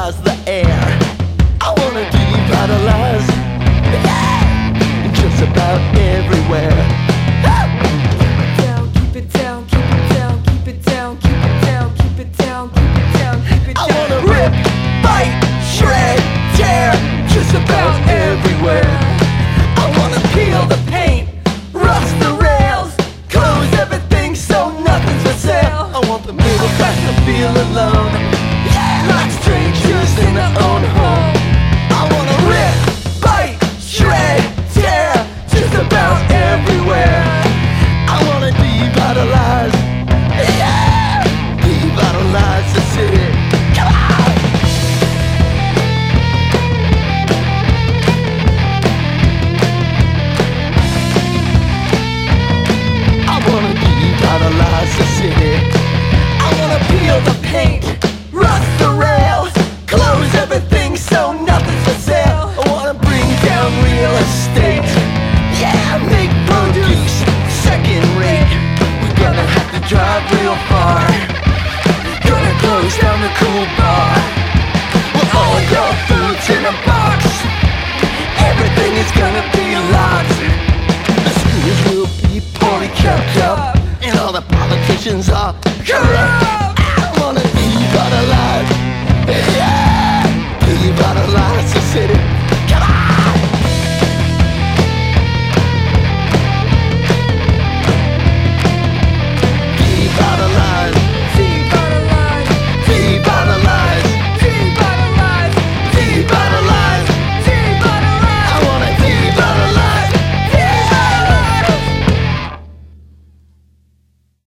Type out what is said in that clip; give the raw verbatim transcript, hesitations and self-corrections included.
revitalize the air. I wanna devitalize, yeah, just about everywhere. Keep it down, keep it down, keep it down, keep it down, keep it down, keep it down, keep it down. I wanna rip, bite, shred, tear, just about everywhere. I wanna peel the paint, rust the rails, close everything so nothing's for sale. I want the middle class to feel alone, yeah, like strangers in their own home. I wanna rip, bite, shred, tear, just about everywhere. I wanna devitalize, yeah, devitalize the city. Come on! I wanna devitalize the city. I wanna peel the paint, rust the rails, close everything so nothing's for sale. I wanna bring down real estate.